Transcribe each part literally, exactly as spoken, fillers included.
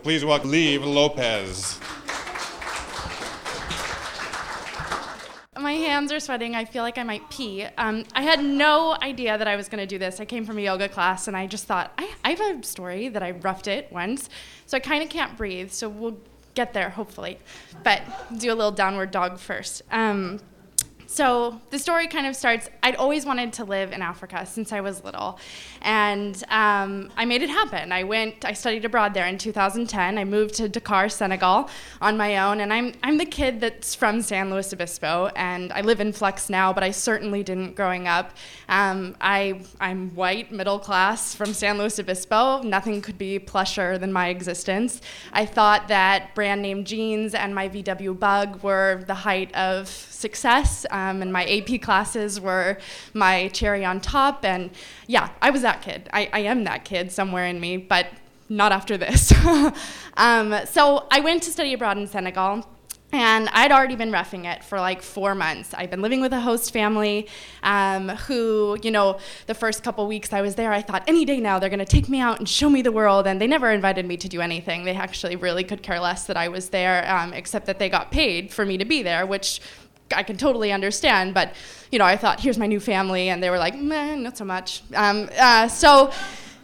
Please welcome Liv Lopez. My hands are sweating. I feel like I might pee. Um, I had no idea that I was going to do this. I came from a yoga class, and I just thought, I, I have a story that I roughed it once, so I kind of can't breathe, so we'll get there, hopefully. But do a little downward dog first. Um, So the story kind of starts, I'd always wanted to live in Africa since I was little, and um, I made it happen. I went, I studied abroad there in two thousand ten. I moved to Dakar, Senegal on my own, and I'm I'm the kid that's from San Luis Obispo, and I live in Flex now, but I certainly didn't growing up. Um, I, I'm white, middle class, from San Luis Obispo. Nothing could be plusher than my existence. I thought that brand name jeans and my V W Bug were the height of success. Um, and my A P classes were my cherry on top, and yeah, I was that kid. I, I am that kid somewhere in me, but not after this. um, so I went to study abroad in Senegal, and I'd already been roughing it for like four months. I've been living with a host family um, who, you know, the first couple weeks I was there, I thought, any day now they're going to take me out and show me the world, and they never invited me to do anything. They actually really could care less that I was there, um, except that they got paid for me to be there, which I can totally understand, but you know, I thought, here's my new family, and they were like, meh, not so much. Um, uh, so,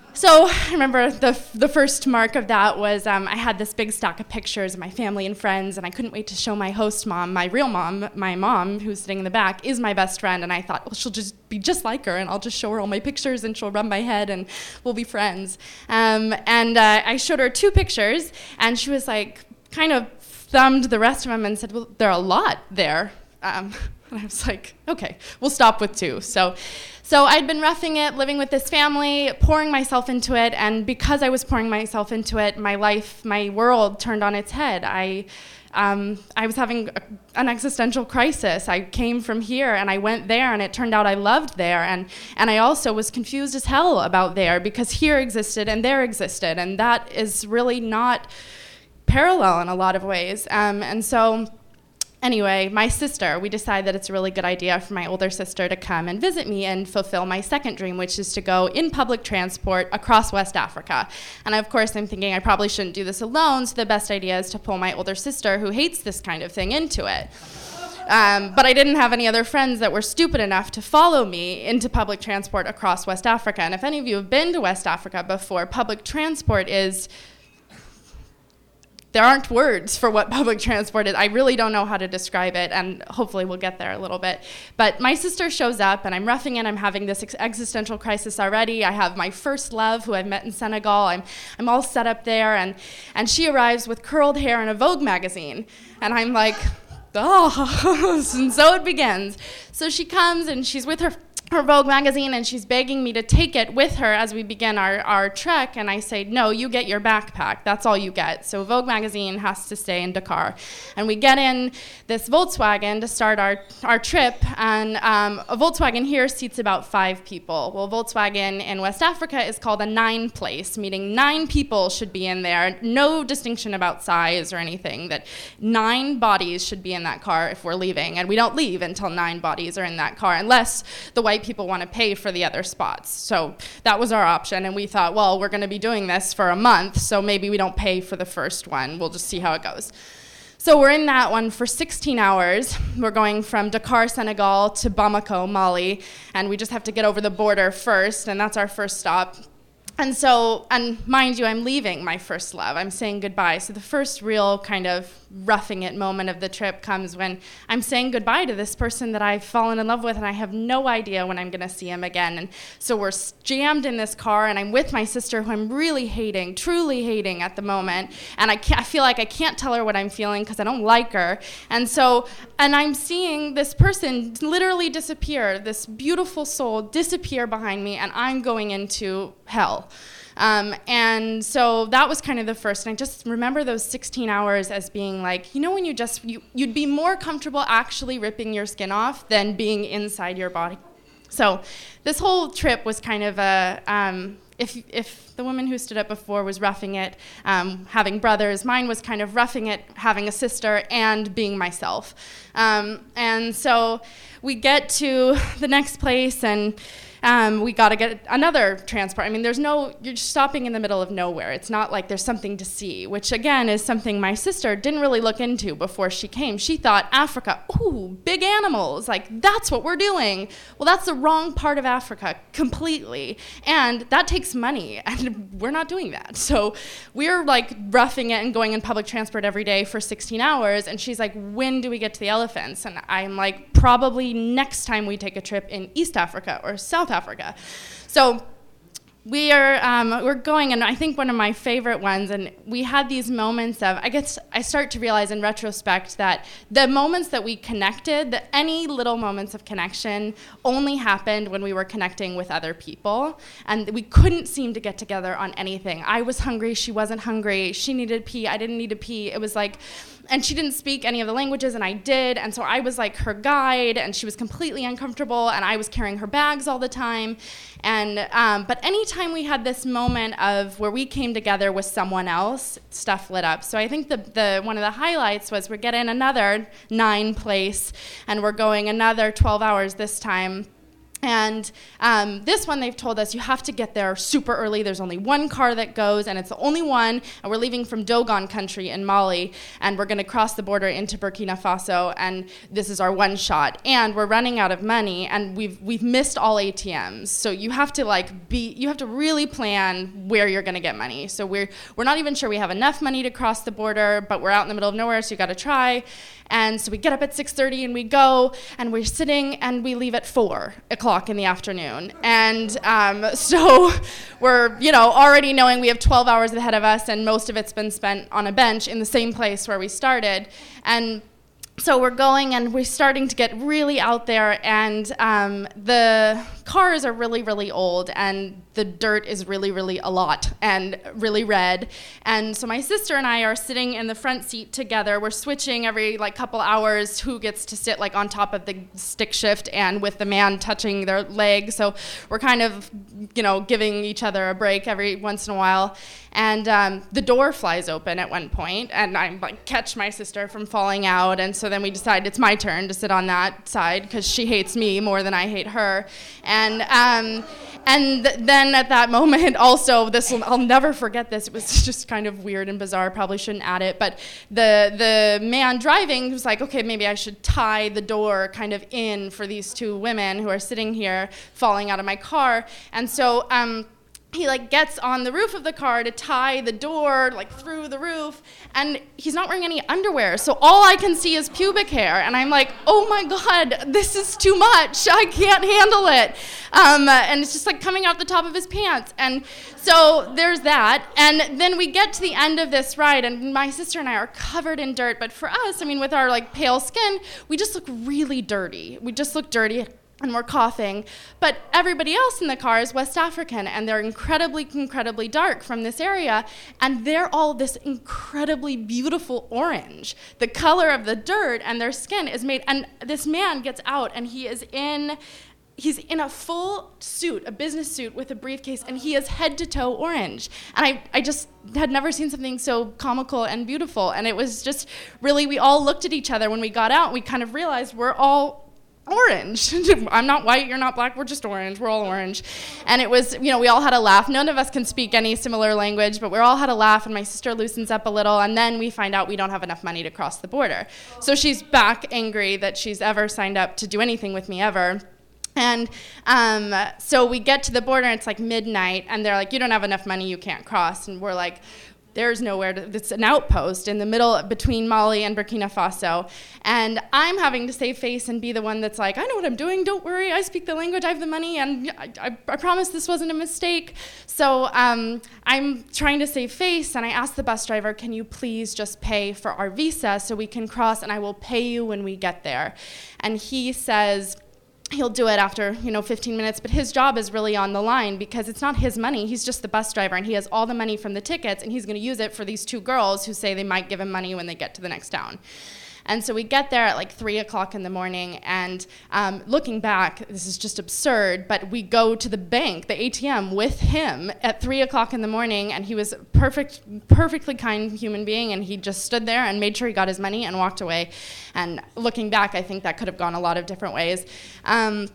so I remember the the first mark of that was um, I had this big stack of pictures of my family and friends, and I couldn't wait to show my host mom, my real mom, my mom, who's sitting in the back, is my best friend, and I thought, well, she'll just be just like her, and I'll just show her all my pictures, and she'll rub my head, and we'll be friends. Um, and uh, I showed her two pictures, and she was like, kind of thumbed the rest of them and said, well, there are a lot there. Um, and I was like, okay, we'll stop with two. So, so I'd been roughing it, living with this family, pouring myself into it, and because I was pouring myself into it, my life, my world turned on its head. I, um, I was having a, an existential crisis. I came from here, and I went there, and it turned out I loved there, and, and I also was confused as hell about there, because here existed and there existed, and that is really not parallel in a lot of ways. Um, and so... Anyway, my sister, we decided that it's a really good idea for my older sister to come and visit me and fulfill my second dream, which is to go in public transport across West Africa. And of course, I'm thinking I probably shouldn't do this alone, so the best idea is to pull my older sister, who hates this kind of thing, into it. Um, but I didn't have any other friends that were stupid enough to follow me into public transport across West Africa. And if any of you have been to West Africa before, public transport is... There aren't words for what public transport is. I really don't know how to describe it, and hopefully we'll get there a little bit. But my sister shows up, and I'm roughing it. I'm having this ex- existential crisis already. I have my first love, who I've met in Senegal. I'm I'm all set up there, and, and she arrives with curled hair and a Vogue magazine. And I'm like, oh, and so it begins. So she comes, and she's with her her Vogue magazine, and she's begging me to take it with her as we begin our, our trek, and I say, no, you get your backpack. That's all you get. So Vogue magazine has to stay in Dakar. And we get in this Volkswagen to start our, our trip, and um, a Volkswagen here seats about five people. Well, Volkswagen in West Africa is called a nine place, meaning nine people should be in there. No distinction about size or anything, that nine bodies should be in that car if we're leaving, and we don't leave until nine bodies are in that car, unless the white people want to pay for the other spots. So that was our option, and we thought, well, we're going to be doing this for a month, so maybe we don't pay for the first one. We'll just see how it goes. So we're in that one for sixteen hours. We're going from Dakar, Senegal to Bamako, Mali, and we just have to get over the border first, and that's our first stop. And so, and mind you, I'm leaving my first love. I'm saying goodbye. So the first real kind of roughing it moment of the trip comes when I'm saying goodbye to this person that I've fallen in love with, and I have no idea when I'm going to see him again. And so we're jammed in this car, and I'm with my sister, who I'm really hating, truly hating at the moment. And I, can't, I feel like I can't tell her what I'm feeling because I don't like her. And so, and I'm seeing this person literally disappear, this beautiful soul disappear behind me, and I'm going into hell. Um, and so that was kind of the first, and I just remember those sixteen hours as being like, you know, when you just, you, you'd be more comfortable actually ripping your skin off than being inside your body. So this whole trip was kind of a, um, if if the woman who stood up before was roughing it, um, having brothers, mine was kind of roughing it, having a sister, and being myself. Um, and so we get to the next place, and um, we got to get another transport. I mean, there's no, you're just stopping in the middle of nowhere. It's not like there's something to see, which again is something my sister didn't really look into before she came. She thought Africa, ooh, big animals, like that's what we're doing. Well, that's the wrong part of Africa completely. And that takes money, and we're not doing that. So we're like roughing it and going in public transport every day for sixteen hours. And she's like, when do we get to the elephants? And I'm like, probably next time we take a trip in East Africa or South Africa. So we are um, we're going, and I think one of my favorite ones, and we had these moments of, I guess I start to realize in retrospect that the moments that we connected, that any little moments of connection only happened when we were connecting with other people, and we couldn't seem to get together on anything. I was hungry, she wasn't hungry, she needed to pee, I didn't need to pee. It was like, and she didn't speak any of the languages, and I did, and so I was like her guide, and she was completely uncomfortable, and I was carrying her bags all the time. And um, but anytime we had this moment of where we came together with someone else, stuff lit up. So I think the the one of the highlights was we're getting another nine place, and we're going another twelve hours this time. And um, this one, they've told us you have to get there super early. There's only one car that goes, and it's the only one. And we're leaving from Dogon country in Mali, and we're going to cross the border into Burkina Faso. And this is our one shot. And we're running out of money, and we've we've missed all A T Ms. So you have to like be, you have to really plan where you're going to get money. So we're we're not even sure we have enough money to cross the border, but we're out in the middle of nowhere, so you got to try. And so we get up at six thirty and we go, and we're sitting, and we leave at four o'clock in the afternoon. And um, so we're, you know, already knowing we have twelve hours ahead of us, and most of it's been spent on a bench in the same place where we started. And so we're going, and we're starting to get really out there, and um, the cars are really, really old, and the dirt is really, really a lot and really red. And so my sister and I are sitting in the front seat together. We're switching every like couple hours who gets to sit like on top of the stick shift and with the man touching their leg. So we're kind of, you know, giving each other a break every once in a while. And um, the door flies open at one point, and I like catch my sister from falling out. And so then we decide it's my turn to sit on that side because she hates me more than I hate her. And um, and th- then at that moment, also, this will, I'll never forget this. It was just kind of weird and bizarre. Probably shouldn't add it. But the the man driving was like, okay, maybe I should tie the door kind of in for these two women who are sitting here falling out of my car. And so um, he like gets on the roof of the car to tie the door like through the roof, and he's not wearing any underwear, so all I can see is pubic hair. And I'm like, oh my god, this is too much, I can't handle it. Um, and it's just like coming out the top of his pants. And so there's that. And then we get to the end of this ride, and my sister and I are covered in dirt. But for us, I mean, with our like pale skin, we just look really dirty. We just look dirty. And we're coughing. But everybody else in the car is West African, and they're incredibly, incredibly dark from this area, and they're all this incredibly beautiful orange. The color of the dirt and their skin is made, and this man gets out, and he is in, he's in a full suit, a business suit with a briefcase, and he is head to toe orange. And I, I just had never seen something so comical and beautiful, and it was just really, we all looked at each other when we got out, and we kind of realized we're all orange. I'm not white, you're not black, we're just orange, we're all orange. And it was, you know, we all had a laugh. None of us can speak any similar language, but we all had a laugh, and my sister loosens up a little, and then we find out we don't have enough money to cross the border. So she's back angry that she's ever signed up to do anything with me ever. And um, so we get to the border, and it's like midnight, and they're like, you don't have enough money, you can't cross. And we're like, there's nowhere to, it's an outpost in the middle between Mali and Burkina Faso. And I'm having to save face and be the one that's like, I know what I'm doing, don't worry, I speak the language, I have the money, and I, I, I promise this wasn't a mistake. So um, I'm trying to save face, and I ask the bus driver, can you please just pay for our visa so we can cross, and I will pay you when we get there. And he says, he'll do it after, you know, fifteen minutes, but his job is really on the line because it's not his money. He's just the bus driver, and he has all the money from the tickets, and he's going to use it for these two girls who say they might give him money when they get to the next town. And so we get there at like three o'clock in the morning, and um, looking back, this is just absurd, but we go to the bank, the A T M, with him at three o'clock in the morning, and he was a perfect, perfectly kind human being, and he just stood there and made sure he got his money and walked away. And looking back, I think that could have gone a lot of different ways. Um,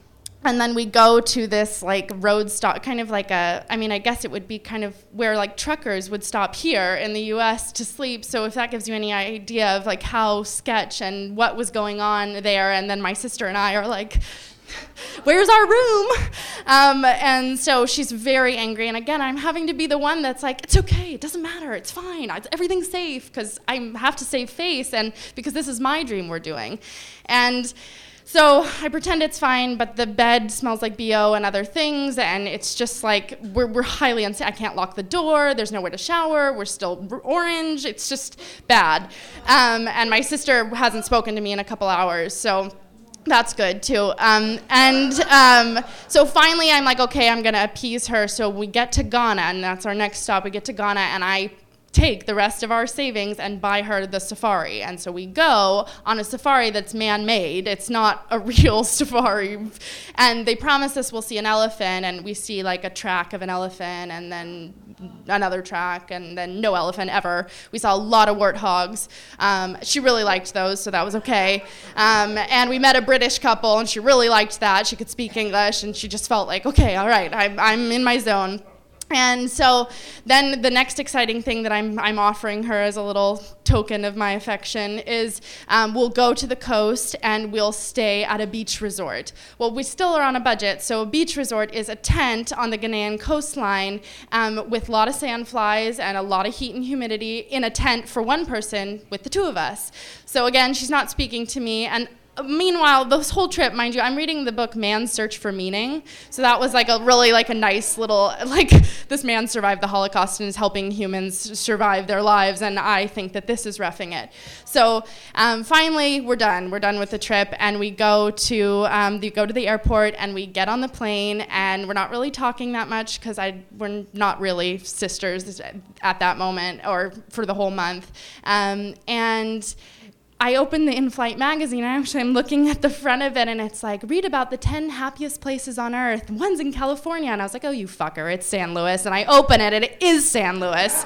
and then we go to this like road stop, kind of like a, I mean, I guess it would be kind of where like truckers would stop here in the U S to sleep. So if that gives you any idea of like how sketch and what was going on there. And then my sister and I are like, where's our room? Um, and so she's very angry. And again, I'm having to be the one that's like, it's okay, it doesn't matter, it's fine, it's, everything's safe, because I have to save face, and because this is my dream we're doing. And so I pretend it's fine, but the bed smells like B O and other things, and it's just like, we're, we're highly unsafe. I can't lock the door, there's nowhere to shower, we're still r- orange, it's just bad. Um, and my sister hasn't spoken to me in a couple hours, so that's good too. Um, and um, so finally I'm like, okay, I'm gonna appease her. So we get to Ghana, and that's our next stop. We get to Ghana, and I take the rest of our savings and buy her the safari. And so we go on a safari that's man-made. It's not a real safari. And they promise us we'll see an elephant, and we see like a track of an elephant, and then another track, and then no elephant ever. We saw a lot of warthogs. Um, she really liked those, so that was okay. Um, and we met a British couple, and she really liked that. She could speak English, and she just felt like, okay, all right, I'm, I'm in my zone. And so then the next exciting thing that I'm I'm offering her as a little token of my affection is um, we'll go to the coast and we'll stay at a beach resort. Well, we still are on a budget, so a beach resort is a tent on the Ghanaian coastline um, with a lot of sandflies and a lot of heat and humidity in a tent for one person with the two of us. So again, she's not speaking to me, and meanwhile, this whole trip, mind you, I'm reading the book Man's Search for Meaning. So that was like a really like a nice little, like, this man survived the Holocaust and is helping humans survive their lives, and I think that this is roughing it. So um, finally, we're done. We're done with the trip, and we go to um, we go to the airport, and we get on the plane, and we're not really talking that much because I we're not really sisters at that moment or for the whole month, um, and I opened the in-flight magazine, and actually I'm looking at the front of it, and it's like, read about the ten happiest places on earth. One's in California. And I was like, oh, you fucker, it's San Luis. And I open it, and it is San Luis.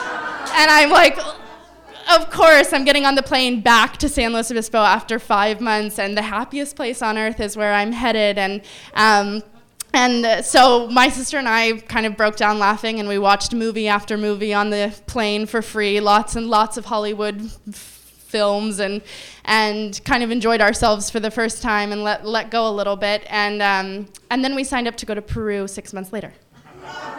And I'm like, of course, I'm getting on the plane back to San Luis Obispo after five months, and the happiest place on earth is where I'm headed. And um, And so my sister and I kind of broke down laughing, and we watched movie after movie on the plane for free, lots and lots of Hollywood f- films, and and kind of enjoyed ourselves for the first time and let let go a little bit. And um, and then we signed up to go to Peru six months later.